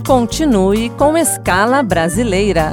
Continue com Escala Brasileira.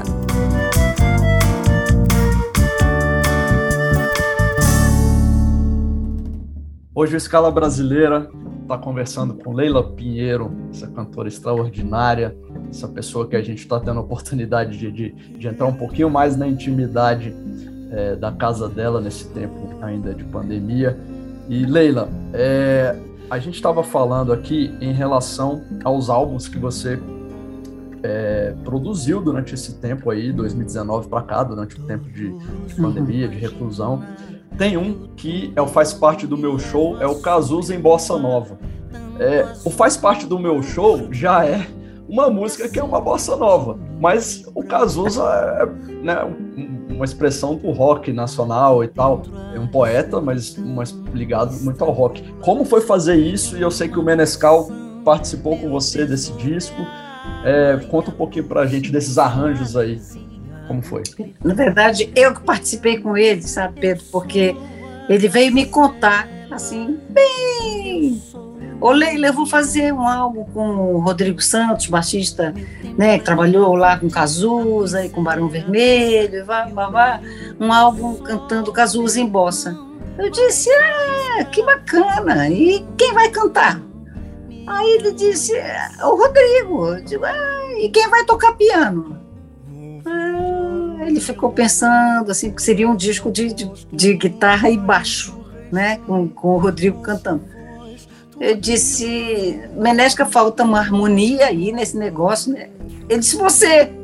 Hoje o Escala Brasileira está conversando com Leila Pinheiro, essa cantora extraordinária, essa pessoa que a gente está tendo a oportunidade de entrar um pouquinho mais na intimidade da casa dela nesse tempo ainda de pandemia. E Leila, a gente estava falando aqui em relação aos álbuns que você produziu durante esse tempo aí, 2019 para cá, durante o tempo de pandemia, de reclusão. Tem um que faz parte do meu show, é o Cazuza em Bossa Nova. O Faz Parte do Meu Show já é uma música que é uma bossa nova, mas o Cazuza é, né, uma expressão do rock nacional e tal, é um poeta, mas ligado muito ao rock. Como foi fazer isso? E eu sei que o Menescal participou com você desse disco. Conta um pouquinho pra gente desses arranjos aí, como foi? Na verdade, eu que participei com ele, sabe, Pedro, porque ele veio me contar, assim, bem... Ô, Leila, eu vou fazer um álbum com o Rodrigo Santos, baixista, né, que trabalhou lá com Cazuza e com Barão Vermelho, um álbum cantando Cazuza em bossa. Eu disse, que bacana, e quem vai cantar? Aí ele disse, o Rodrigo. Eu digo, e quem vai tocar piano? Ele ficou pensando, assim, que seria um disco de guitarra e baixo, né, com o Rodrigo cantando. Eu disse, Menesca, falta uma harmonia aí nesse negócio, né? Ele disse, você.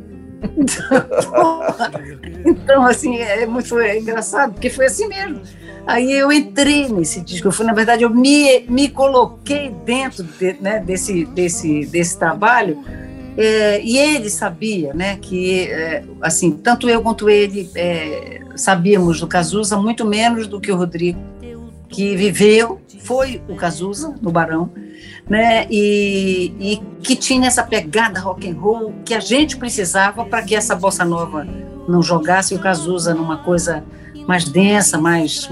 Então, assim, é muito engraçado, porque foi assim mesmo. Aí eu entrei nesse disco, na verdade, eu me coloquei dentro desse trabalho, e ele sabia, né, que, assim, tanto eu quanto ele sabíamos do Cazuza muito menos do que o Rodrigo, que viveu, foi o Cazuza, no Barão, né, e que tinha essa pegada rock and roll que a gente precisava para que essa bossa nova não jogasse o Cazuza numa coisa mais densa, mais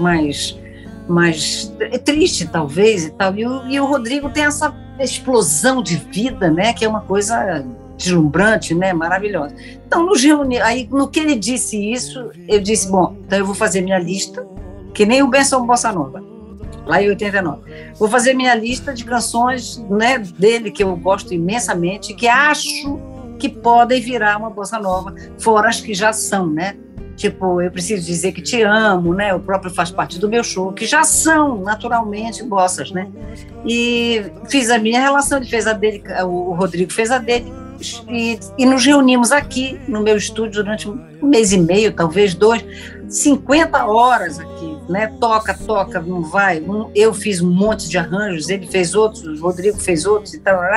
triste, talvez, e tal. E o Rodrigo tem essa explosão de vida, né, que é uma coisa deslumbrante, né, maravilhosa. Então, aí, no que ele disse isso, eu disse, bom, então eu vou fazer minha lista, que nem o Benção Bossa Nova, lá em 89. Vou fazer minha lista de canções, né, dele, que eu gosto imensamente, que acho que podem virar uma bossa nova, fora as que já são, né? Tipo, Eu Preciso Dizer Que Te Amo, né? O próprio Faz Parte do Meu Show, que já são naturalmente bossas, né? E fiz a minha relação, ele fez a dele, o Rodrigo fez a dele, e nos reunimos aqui no meu estúdio durante um mês e meio, talvez 2, 50 horas aqui, né? Toca, não vai. Eu fiz um monte de arranjos, ele fez outros, o Rodrigo fez outros e tal.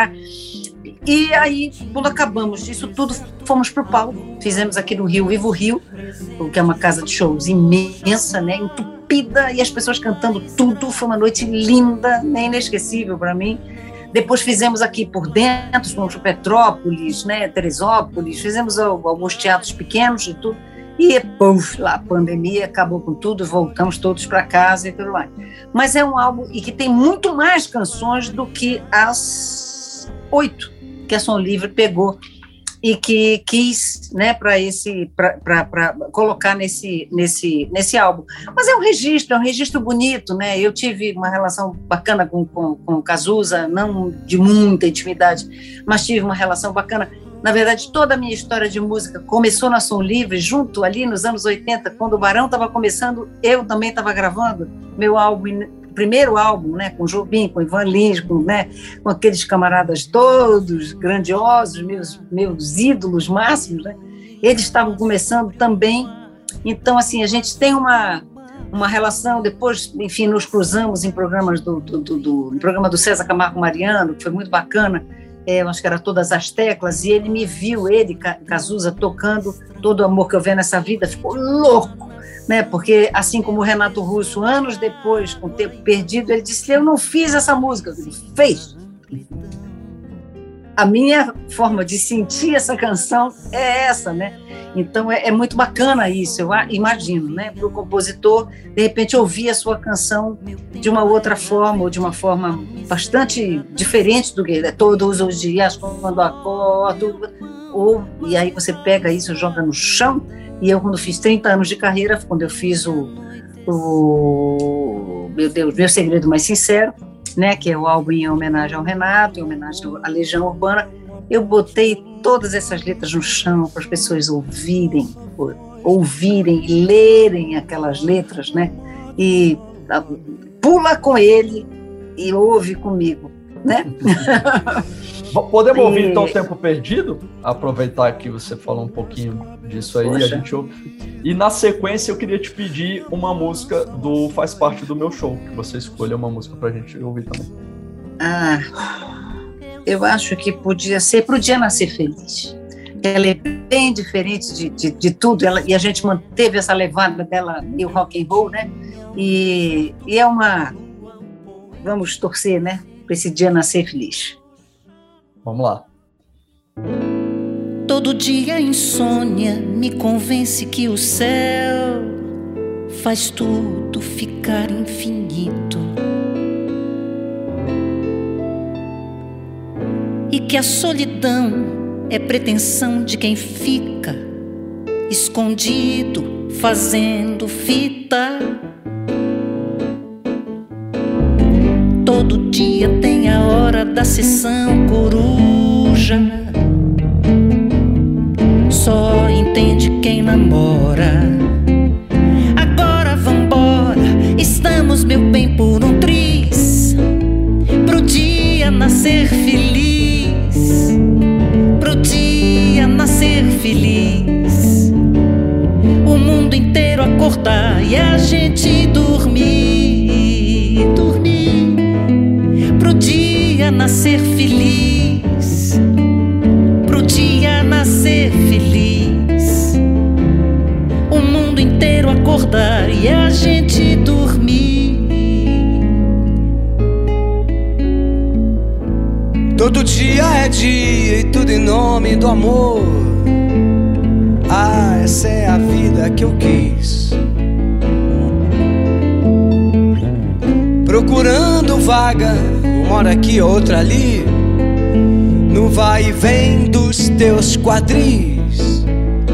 E aí, quando acabamos disso tudo, fomos para o palco. Fizemos aqui no Rio, Vivo Rio, que é uma casa de shows imensa, né? Entupida, e as pessoas cantando tudo. Foi uma noite linda, né? Inesquecível para mim. Depois fizemos aqui por dentro, fomos para Petrópolis, né? Teresópolis, fizemos alguns teatros pequenos e tudo. E, lá a pandemia acabou com tudo, voltamos todos para casa e tudo mais. Mas é um álbum e que tem muito mais canções do que as 8 que a Som Livre pegou e que quis, né, para colocar nesse álbum. Mas é um registro bonito, né? Eu tive uma relação bacana com o Cazuza, não de muita intimidade, mas tive uma relação bacana. Na verdade, toda a minha história de música começou na Som Livre, junto ali nos anos 80, quando o Barão estava começando, eu também estava gravando meu álbum, primeiro álbum, né, com Jobim, com Ivan Lins, com aqueles camaradas todos grandiosos, meus ídolos máximos, né? Eles estavam começando também. Então, assim, a gente tem uma relação. Depois, enfim, nos cruzamos em programas no programa do César Camargo Mariano, que foi muito bacana. Eu acho que era Todas as Teclas, e ele me viu, Cazuza, tocando Todo o Amor que Eu Vejo Nessa Vida, ficou louco, né? Porque, assim como o Renato Russo, anos depois, com o Tempo Perdido, ele disse, eu não fiz essa música, ele fez. a minha forma de sentir essa canção é essa, né? Então é muito bacana isso, eu imagino, né? Para o compositor, de repente, ouvir a sua canção de uma outra forma, ou de uma forma bastante diferente do que é todos os dias, quando acordo, e aí você pega isso, joga no chão. E eu, quando fiz 30 anos de carreira, quando eu fiz meu Deus, Meu Segredo Mais Sincero, né, que é o álbum em homenagem ao Renato, em homenagem à Legião Urbana, eu botei todas essas letras no chão para as pessoas ouvirem, lerem aquelas letras, né, e pula com ele e ouve comigo, né? Podemos ouvir então o Tempo Perdido? Aproveitar que você falou um pouquinho disso aí, a gente ouve. E na sequência eu queria te pedir uma música do Faz Parte do Meu Show, que você escolha uma música pra gente ouvir também. Eu acho que podia ser Pro Dia Nascer Feliz. Ela é bem diferente de tudo, e a gente manteve essa levada dela meio rock and roll, né? E é uma... Vamos torcer, né? Para esse dia nascer feliz. Vamos lá. Todo dia a insônia me convence que o céu faz tudo ficar infinito e que a solidão é pretensão de quem fica escondido fazendo fita. Todo dia tem a hora da sessão coruja. Só entende quem namora. Agora vambora, estamos, meu bem, por um triz. Pro dia nascer feliz. Pro dia nascer feliz. O mundo inteiro acordar e a gente dormir. Dormir. Pro dia nascer feliz. Pro dia nascer feliz. O mundo inteiro acordar e a gente dormir. Todo dia é dia e tudo em nome do amor. Ah, essa é a vida que eu quis. Procurando vaga, uma hora aqui, outra ali, no vai e vem dos teus quadris.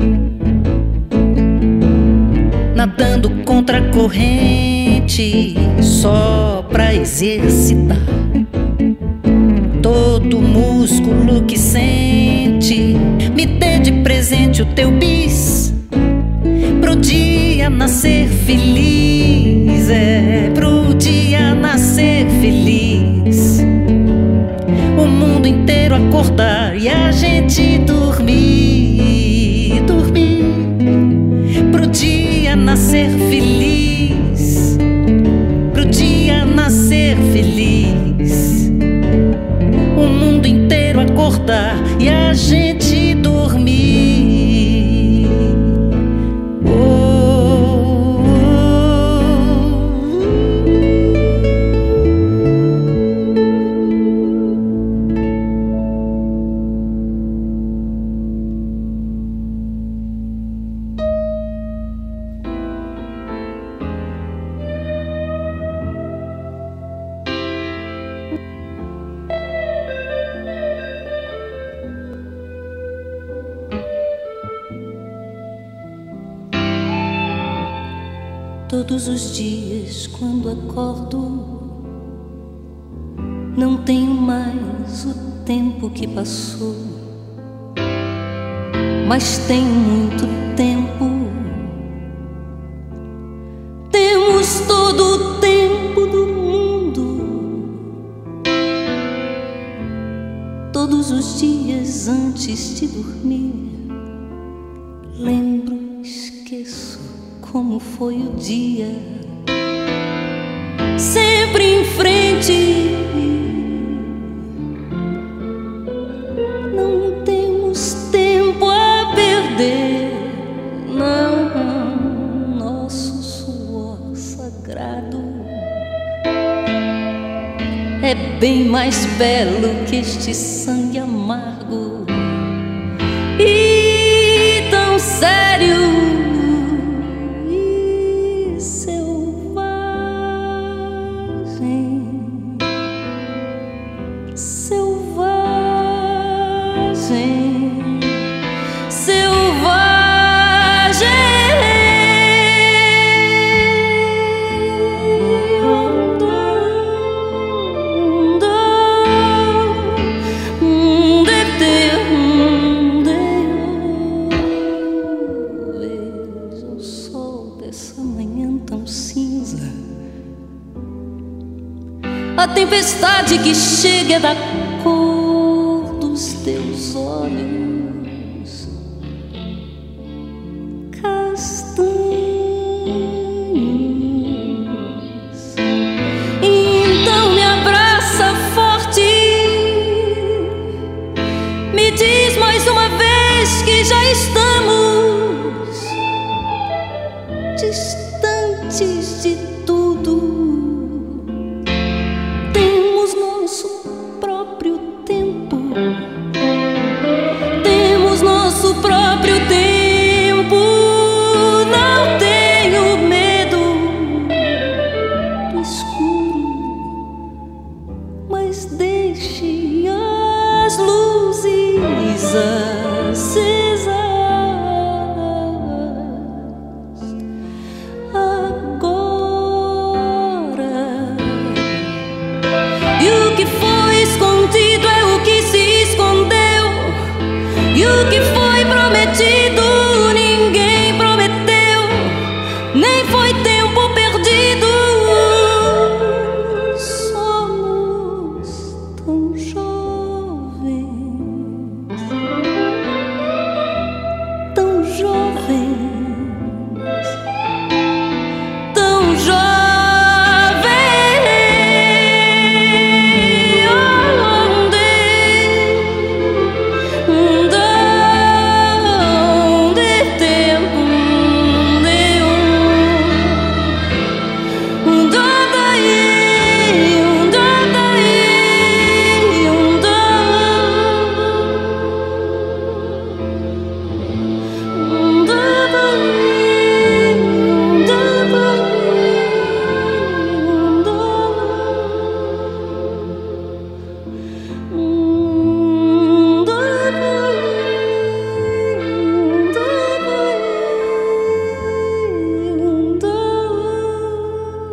Nadando contra a corrente, só pra exercitar todo músculo que sente. Me dê de presente o teu bis. Pro dia nascer feliz. É pro dia nascer feliz. O mundo inteiro acordar e a gente dormir. Dormir. Pro dia nascer feliz. Pro dia nascer feliz. O mundo inteiro acordar e a gente dormir. Oh, todos os dias quando acordo, não tenho mais o tempo que passou, mas tenho muito tempo. Temos todo o tempo do mundo. Todos os dias antes de dormir, lembro, esqueço como foi o dia. Sempre em frente. Não temos tempo a perder. Não, nosso suor sagrado é bem mais mais belo que este sangue amargo e tão sério e selvagem, selvagem, selvagem. A tempestade que chega é da cor dos teus olhos castanhos. Então me abraça forte, me diz mais uma vez que já estamos distantes de tudo. Temos nosso próprio tempo. Não tenho medo do escuro, mas deixe as luzes acesas agora. E o que foi escondido é o que se escondeu. E o que foi prometido ninguém prometeu, nem foi tempo perdido. Somos tão jovens, tão jovens, tão jovens.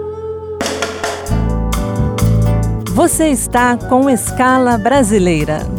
Você está com Escala Brasileira.